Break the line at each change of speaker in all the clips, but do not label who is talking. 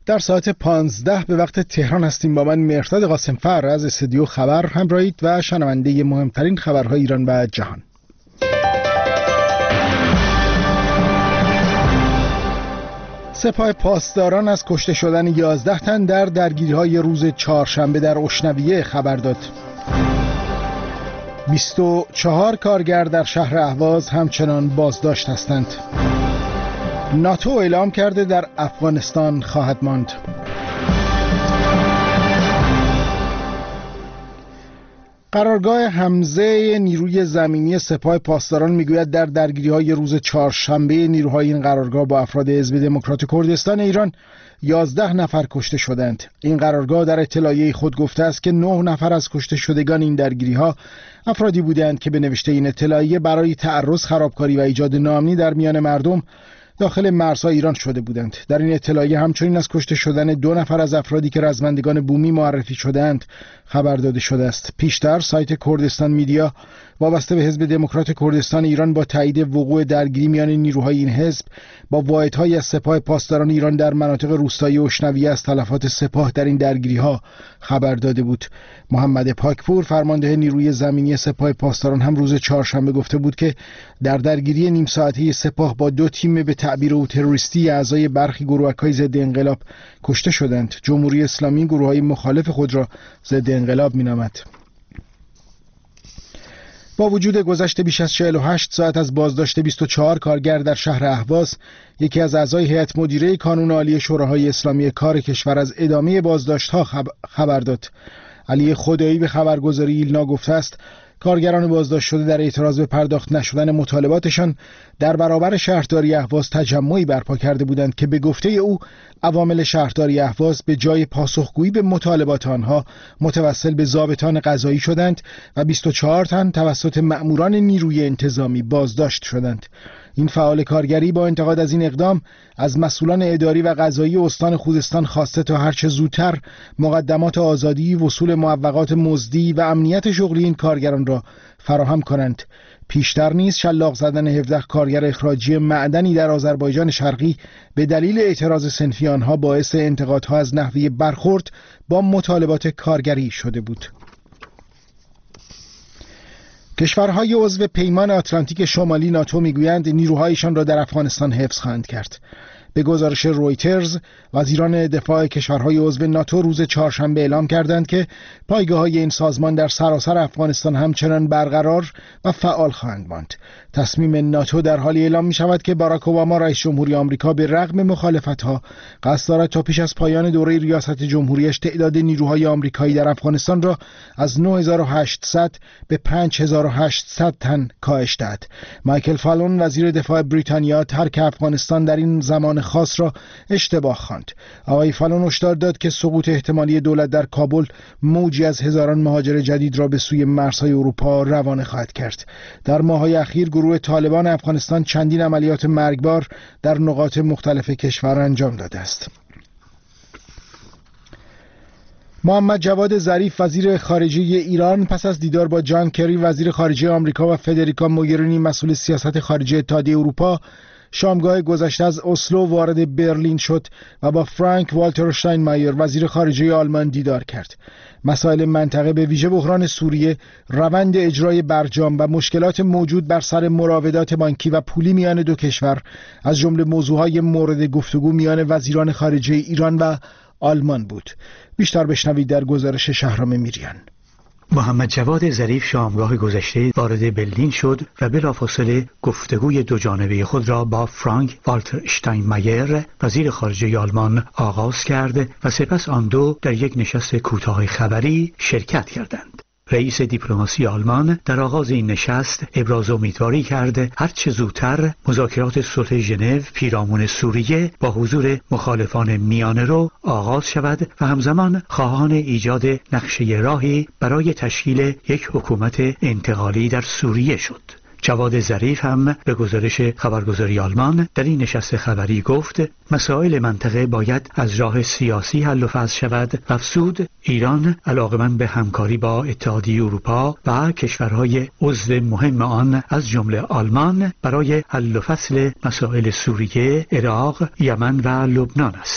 در ساعت 15 به وقت تهران هستیم. با من مهرداد قاسمفر از استودیو خبر همراهید و شنونده مهمترین خبرهای ایران و جهان. سپاه پاسداران از کشته شدن 11 تن در درگیری‌های روز چهارشنبه در اشنویه خبر داد. 24 کارگر در شهر اهواز همچنان بازداشت هستند. ناتو اعلام کرده در افغانستان خواهد ماند. قرارگاه حمزه نیروی زمینی سپاه پاسداران میگوید در درگیری‌های روز چهارشنبه نیروهای این قرارگاه با افراد حزب دموکرات کردستان ایران 11 نفر کشته شدند. این قرارگاه در اطلاعیه خود گفته است که 9 نفر از کشته شدگان این درگیری‌ها افرادی بودند که به نوشته این اطلاعیه برای تعرض، خرابکاری و ایجاد ناامنی در میان مردم داخل مرزهای ایران شده بودند. در این اطلاعیه همچنین از کشته شدن 2 نفر از افرادی که رزمندگان بومی معرفی شدند خبر داده شده است. پیشتر سایت کردستان میدیا وابسته به حزب دموکرات کردستان ایران با تایید وقوع درگیری میان نیروهای این حزب با واحدهای از سپاه پاسداران ایران در مناطق روستایی اشنویه از تلفات سپاه در این درگیری‌ها خبر داده بود. محمد پاکپور فرمانده نیروی زمینی سپاه پاسداران هم روز چهارشنبه گفته بود که در درگیری نیم ساعته سپاه با 2 تیم به تعبیر او تروریستی اعضای برخی گروهک‌های ضد انقلاب کشته شدند. جمهوری اسلامی گروه‌های مخالف خود را ضد انقلاب می‌نامد. با وجود گذشت بیش از 48 ساعت از بازداشت 24 کارگر در شهر اهواز، یکی از اعضای هیئت مدیره کانون عالی شوراهای اسلامی کار کشور از ادامه بازداشت‌ها خبر داد. علی خدایی به خبرگزاری ایلنا گفته است کارگران بازداشت شده در اعتراض به پرداخت نشدن مطالباتشان در برابر شهرداری اهواز تجمعی برپا کرده بودند که به گفته او عوامل شهرداری اهواز به جای پاسخگویی به مطالبات آنها متوسل به ضابطان قضایی شدند و 24 تن توسط مأموران نیروی انتظامی بازداشت شدند. این فعال کارگری با انتقاد از این اقدام از مسئولان اداری و قضایی استان خوزستان خواسته تا هرچه زودتر مقدمات آزادی، وصول معوقات مزدی و امنیت شغلی این کارگران را فراهم کنند. پیشتر نیز شلاق زدن 17 کارگر اخراجی معدنی در آذربایجان شرقی به دلیل اعتراض صنفی آنها باعث انتقادها از نحوه برخورد با مطالبات کارگری شده بود. کشورهای عضو پیمان آتلانتیک شمالی ناتو میگویند نیروهایشان را در افغانستان حفظ خواهند کرد. به گزارش رویترز، وزیران دفاع کشورهای عضو ناتو روز چهارشنبه اعلام کردند که پایگاه‌های این سازمان در سراسر افغانستان همچنان برقرار و فعال خواهند ماند. تصمیم ناتو در حالی اعلام می‌شود که باراک اوباما رئیس جمهوری آمریکا به رغم مخالفت‌ها قصد دارد تا پیش از پایان دوره ریاست جمهوریش تعداد نیروهای آمریکایی در افغانستان را از 9800 به 5800 تن کاهش دهد. مایکل فالون وزیر دفاع بریتانیا ترک افغانستان در این زمان خاص را اشتباه خواند. آقای فالون هشدار داد که سقوط احتمالی دولت در کابل موجی از هزاران مهاجر جدید را به سوی مرزهای اروپا روانه خواهد کرد. در ماه‌های اخیر گروه طالبان افغانستان چندین عملیات مرگبار در نقاط مختلف کشور انجام داده است. محمد جواد ظریف وزیر خارجه ایران پس از دیدار با جان کری وزیر خارجه آمریکا و فدریکا موگرینی مسئول سیاست خارجه اتحادیه اروپا شامگاه گذشته از اسلو وارد برلین شد و با فرانک والتر شتاینمایر وزیر خارجه آلمان دیدار کرد. مسائل منطقه به ویژه بحران سوریه، روند اجرای برجام و مشکلات موجود بر سر مراودات بانکی و پولی میان دو کشور از جمله موضوعهای مورد گفتگو میان وزیران خارجه ایران و آلمان بود. بیشتر بشنوید در گزارش شهرام میریان.
محمد جواد ظریف شامگاه گذشته وارد برلین شد و بلافاصله گفتگوی دو جانبه خود را با فرانک والتر شتاینمایر وزیر خارجه آلمان آغاز کرد و سپس آن دو در یک نشست کوتاه خبری شرکت کردند. رئیس دیپلماسی آلمان در آغاز این نشست ابراز امیدواری کرد هرچه زودتر مذاکرات صلح ژنو پیرامون سوریه با حضور مخالفان میانه‌رو آغاز شود و همزمان خواهان ایجاد نقشه راهی برای تشکیل یک حکومت انتقالی در سوریه شد. جواد ظریف هم به گزارش خبرگزاری آلمان در این نشست خبری گفت مسائل منطقه باید از راه سیاسی حل و فصل شود و افزود ایران علاقمند به همکاری با اتحادیه اروپا و کشورهای عضو مهم آن از جمله آلمان برای حل و فصل مسائل سوریه، عراق، یمن و لبنان است.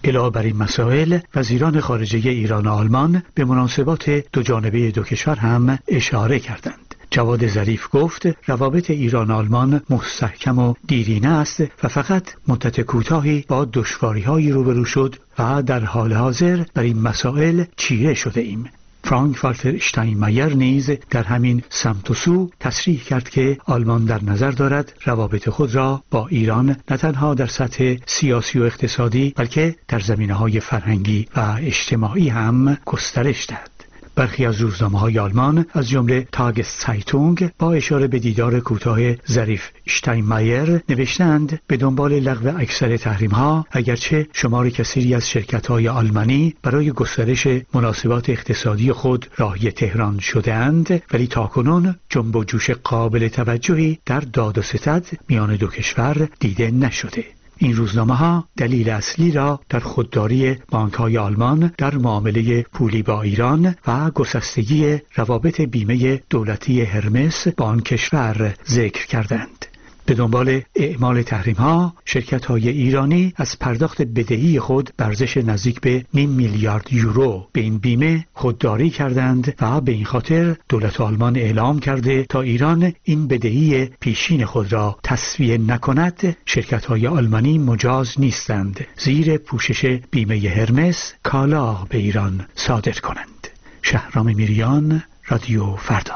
علاوه بر این مسائل وزیران خارجه ایران و آلمان به مناسبات دوجانبه دو کشور هم اشاره کردند. جواد ظریف گفت روابط ایران آلمان مستحکم و دیرینه است و فقط مدت کوتاهی با دشواری‌هایی روبرو شد و در حال حاضر بر این مسائل چیره شده ایم. فرانک والتر اشتاینمایر نیز در همین سمت و سو تصریح کرد که آلمان در نظر دارد روابط خود را با ایران نه تنها در سطح سیاسی و اقتصادی بلکه در زمینه‌های فرهنگی و اجتماعی هم گسترش دهد. برخی از روزنامه‌های آلمان از جمله تاگس‌زایتونگ با اشاره به دیدار کوتاه ظریف اشتاینمایر نوشتند به دنبال لغو اکثر تحریم‌ها اگرچه شمار کثیری از شرکت‌های آلمانی برای گسترش مناسبات اقتصادی خود راهی تهران شده‌اند، ولی تاکنون جنب و جوش قابل توجهی در داد و ستد میان دو کشور دیده نشده. این روزنامه‌ها دلیل اصلی را در خودداری بانک‌های آلمان در معامله پولی با ایران و گسستگی روابط بیمه دولتی هرمس با آن کشور ذکر کردند. به دنبال اعمال تحریم‌ها، شرکت‌های ایرانی از پرداخت بدهی خود به ارزش نزدیک به 0.5 میلیارد یورو به این بیمه خودداری کردند و به این خاطر دولت آلمان اعلام کرده تا ایران این بدهی پیشین خود را تسویه نکند، شرکت‌های آلمانی مجاز نیستند زیر پوشش بیمه هرمس کالا به ایران صادر کنند. شهرام میریان، رادیو فردا.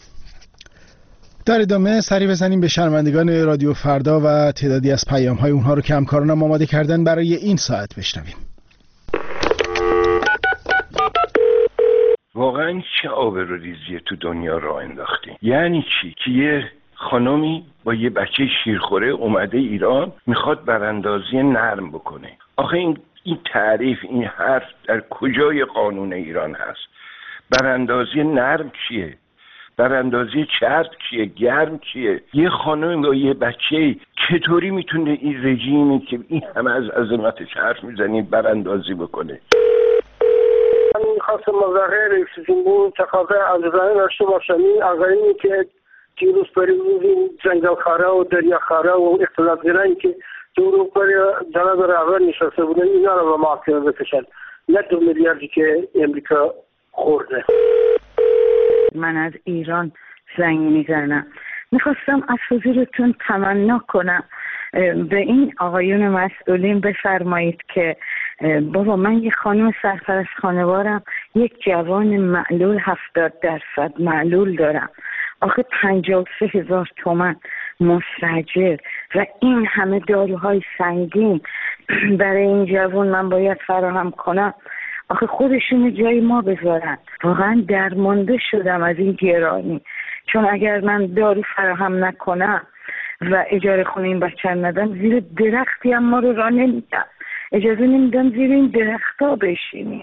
در ادامه سری بزنیم به شنوندگان رادیو فردا و تعدادی از پیام‌های اونها رو که همکارانم آماده کردن برای این ساعت بشنویم.
واقعا چه آبروریزی تو دنیا راه انداختین؟ یعنی چی؟ که یه خانمی با یه بچه شیرخوره اومده ایران میخواد براندازی نرم بکنه. آخه این تعریف، این حرف در کجای قانون ایران هست؟ براندازی نرم چیه؟ براندازی چرت چیه؟ گرم چیه؟ یه خانم با یه بچه چطوری میتونه این رژیمی که این همه از عظمتش حرف میزنی براندازی بکنه؟
من میخواستم مظاهر رئیس جمهور تقاضا عزیزانه داشته باشم. این آقایونی که دیروز این جنگلخواره و دریاخواره و اختلافگرایی که دورو پر جناب رهبر نشسته بودن اینا رو به محاکمه بکشن، نه 2 میلیاردی که امریکا خورده.
من از ایران زنگ میزنم، میخواستم از حضورتون تمنا کنم به این آقایون مسئولین بفرمایید که بابا من یه خانم سرپرست خانوارم، یک جوان معلول 70% معلول دارم، آخه 53,000 تومان مستاجر و این همه داروهای سنگین برای این جوان من باید فراهم کنم. آخه خودشون جای ما بذارن. واقعا درمانده شدم از این گرانی، چون اگر من دارو فراهم نکنم و اجاره خونه این بچه ندم، زیر درختی هم ما رو راه نمیدم، اجازه نمیدم زیر این درختا بشینیم.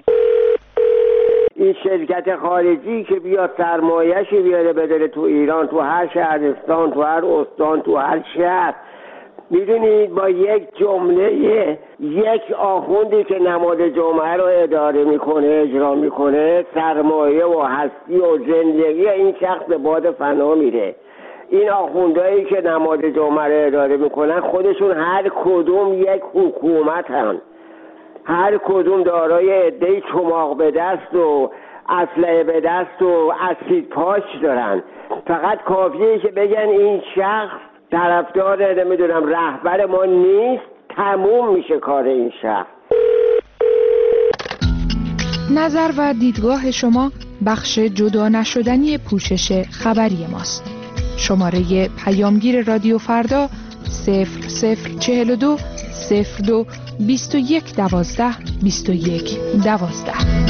این شرکت خارجی که بیاد سرمایه‌شو بیاره بداره تو ایران، تو هر شهرستان، تو هر استان، تو هر شهر، میدونید با یک جمله یک آخوندی که نماد جمعه رو اداره میکنه، اجرا میکنه، سرمایه و هستی و زندگی این شخص به باد فنا میره. این آخوندهایی که نماد جمعه رو اداره میکنن خودشون هر کدوم یک حکومت هن، هر کدوم دارای عده‌ای چماق به دست و اسلحه به دست و اسید پاش دارن. فقط کافیه که بگن این شخص طرفدار نمیدونم رهبر ما نیست، تموم میشه کار این شخص.
نظر و دیدگاه شما بخش جدا نشدنی پوشش خبری ماست. شماره پیامگیر رادیو فردا 0042 02 21 12 21 12.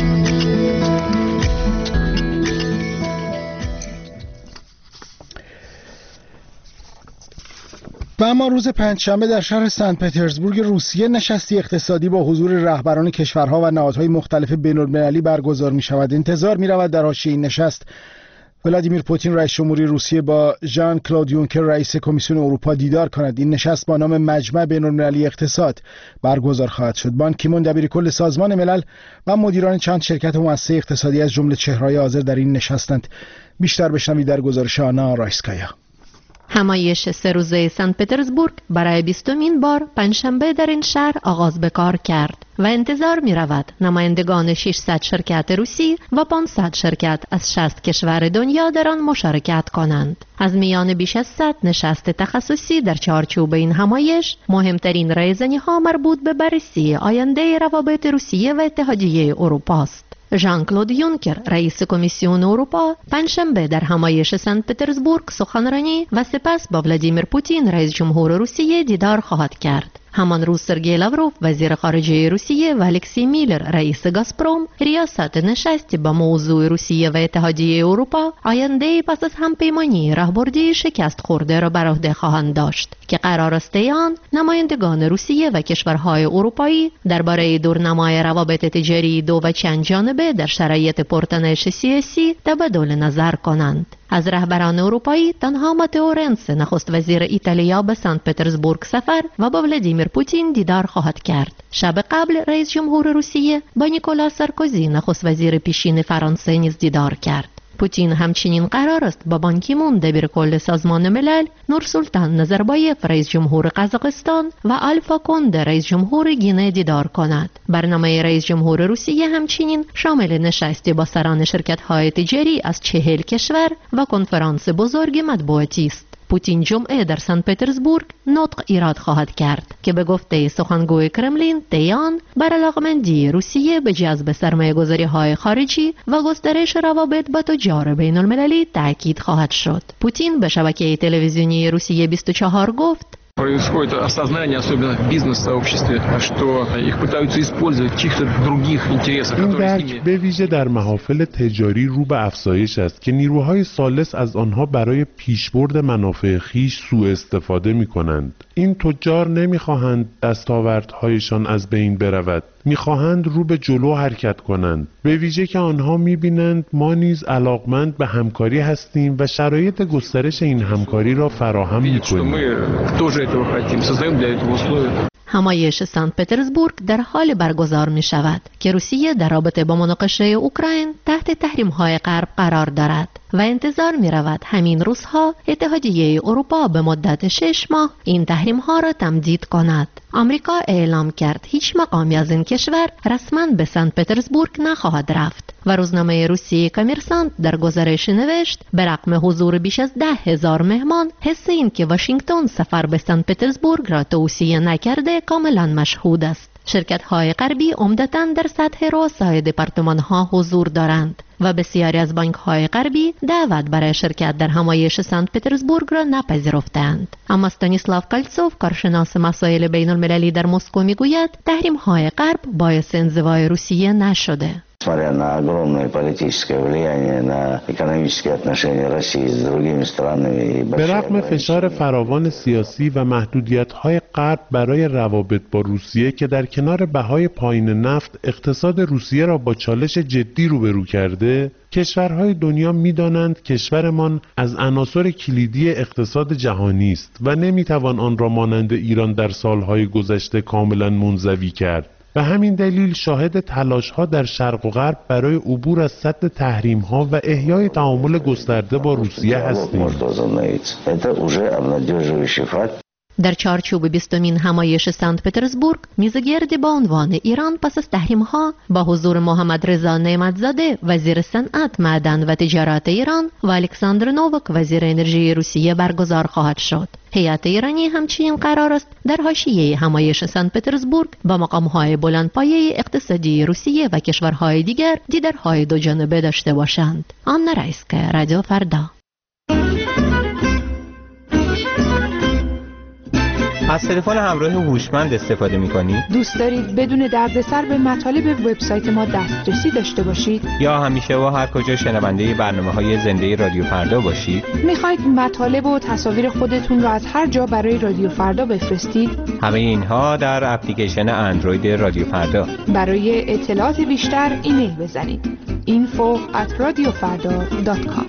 و اما روز پنجشنبه در شهر سنت پترزبورگ روسیه نشستی اقتصادی با حضور رهبران کشورها و نهادهای مختلف بین‌المللی برگزار می شود. انتظار می رود در حاشیه این نشست ولادیمیر پوتین رئیس جمهوری روسیه با ژان کلود یونکر رئیس کمیسیون اروپا دیدار کند. این نشست با نام مجمع بین‌المللی اقتصاد برگزار خواهد شد. بان کی مون دبیرکل سازمان ملل و مدیران چند شرکت و مؤسسه اقتصادی از جمله چهره‌های حاضر در این نشستند. بیشتر بشنوید در گزارش آنا رایسکایا.
همایش 3 روزه سنت پترزبورگ برای 20مین بار پنجشنبه در این شهر آغاز به کار کرد و انتظار می رود نمایندگان 600 شرکت روسی و 500 شرکت از 60 کشور دنیا در آن مشارکت کنند. از میان بیش از 100 نشست تخصصی در چارچوب این همایش، مهمترین رایزنی‌ها مربوط به بررسی آینده روابط روسیه و اتحادیه اروپا است. ژان کلود یونکر، رئیس کمیسیون اروپا، پنجشنبه در همایش سنت پترزبورگ سخنرانی و سپس با ولادیمیر پوتین، رئیس جمهور روسیه، دیدار خواهد کرد. همان روز سرگئی لاوروف، وزیر خارجه روسیه، و الکسی میلر، رئیس گازپروم، ریاست نشستی با موضوع روسیه و اتحادیه اروپا آینده پس از همپیمانی راهبردی شکست خورده را بر عهده خواهند داشت که قرار است آن نمایندگان روسیه و کشورهای اروپایی درباره دورنمای روابط تجاری دو و چند جانبه در شرایط پرتنش سیاسی تبادل نظر کنند. از رهبران اروپایی تنها ماتئو رنسی، نخست وزیر ایتالیا، به سنت پترزبورگ سفر و با ولادیمیر پوتین دیدار خواهد کرد. شب قبل رئیس جمهور روسیه با نیکولا سارکوزی، نخست وزیر پیشین فرانسه، نیز دیدار کرد. پوتین همچنین قرار است با بان کی مون، دبیر کل سازمان ملل، نورسولتان نظربایف، رئیس جمهور قزاقستان، و آلفا کونده، رئیس جمهور گینه، دیدار کند. برنامه رئیس جمهور روسیه همچنین شامل نشستی با سران شرکت‌های تجاری از 40 کشور و کنفرانس بزرگ مطبوعاتی است. پوتین جمعه در سنت پترزبورگ نطق ایراد خواهد کرد که به گفته سخنگوی کرملین تیان بر علاقمندی روسیه به جذب سرمایه‌گذاری‌های خارجی و گسترش روابط با تجار بین المللی تأکید خواهد شد. پوتین به شبکه تلویزیونی روسیه 24 گفت:
Происходит осознание, особенно в бизнес-сообществе, что их пытаются использовать в чьих-то других интересах, которые с ними...
به ویژه در محافل تجاری رو به افزایش است که نیروهای ثالث از آنها برای پیشبرد منافع خویش سوء استفاده می‌کنند. این تجار نمی‌خواهند دستاوردهایشان از بین برود، می‌خواهند رو به جلو حرکت کنند. به ویژه که آنها می‌بینند ما نیز علاقمند به همکاری هستیم و شرایط گسترش این همکاری را فراهم می‌کنیم.
همایش سنت پترزبورگ در حال برگزار می شود که روسیه در رابطه با مناقشه اوکراین تحت تحریم‌های غرب قرار دارد و انتظار می رود همین روزها اتحادیه اروپا به مدت 6 ماه این تحریم‌ها را تمدید کند. آمریکا اعلام کرد هیچ مقامی از این کشور رسما به سنت پترزبورگ نخواهد رفت و روزنامه روسی کامرسانت در گزارش نوشت به رغم حضور بیش از 10,000 مهمان، حس این که واشنگتن سفر به سنت پترزبورگ را توصیه نکرده کاملا مشهود است. شرکت‌های غربی عمدتاً در سطح رؤسای دپارتمان‌ها حضور دارند و بسیاری از بانک‌های غربی دعوت برای شرکت در همایش سنت پترزبورگ را نپذیرفتند. اما استانیسلاو کالتسوف، کارشناس مسائل بین المللی در مسکو، میگوید تحریم‌های غرب باعث انزوای روسیه نشده.
Несмотря на огромное политическое влияние на экономические отношения России с другими странами.
به رغم فشار فراوان سیاسی و محدودیت‌های غرب برای روابط با روسیه که در کنار بهای پایین نفت اقتصاد روسیه را با چالش جدی روبرو کرده، کشورهای دنیا می‌دانند کشورمان از عناصر کلیدی اقتصاد جهانی است و نمی‌توان آن را مانند ایران در سالهای گذشته کاملا منزوی کرد. به همین دلیل شاهد تلاش‌ها در شرق و غرب برای عبور از سد تحریم‌ها و احیای تعامل گسترده با روسیه هستیم.
در چارچوب 20مین همایش سنت پترزبورگ، میزگردی با عنوان ایران پس از تحریم‌ها با حضور محمد رضا نعمتزاده، وزیر صنعت، معدن و تجارت ایران، و الکساندر نووک، وزیر انرژی روسیه، برگزار خواهد شد. هیئت ایرانی همچنین قرار است در حاشیه همایش سنت پترزبورگ با مقام‌های بلندپایه اقتصادی روسیه و کشورهای دیگر دیدارهای دو جانبه داشته باشند. آنا رایسکا، رادیو فردا.
از تلفن همراه هوشمند استفاده می‌کنید؟
دوست دارید بدون دردسر به مطالب وبسایت ما دسترسی داشته باشید؟
یا همیشه و هر کجا شنونده برنامه‌های زنده رادیو فردا باشید؟
می‌خواید مطالب و تصاویر خودتون را از هر جا برای رادیو فردا بفرستید؟
همه اینها در اپلیکیشن اندروید رادیو فردا.
برای اطلاعات بیشتر ایمیل بزنید info@radiofarda.com.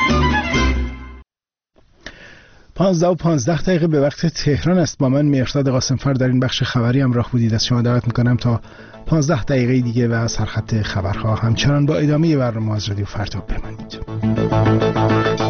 15:15 به وقت تهران است. با من مهرداد قاسمفر در این بخش خبری همراه بودید. از شما دعوت میکنم تا 15 دقیقه دیگه و از سرخط خبرها همچنان با ادامه برنامه از رادیو فردا بمانید.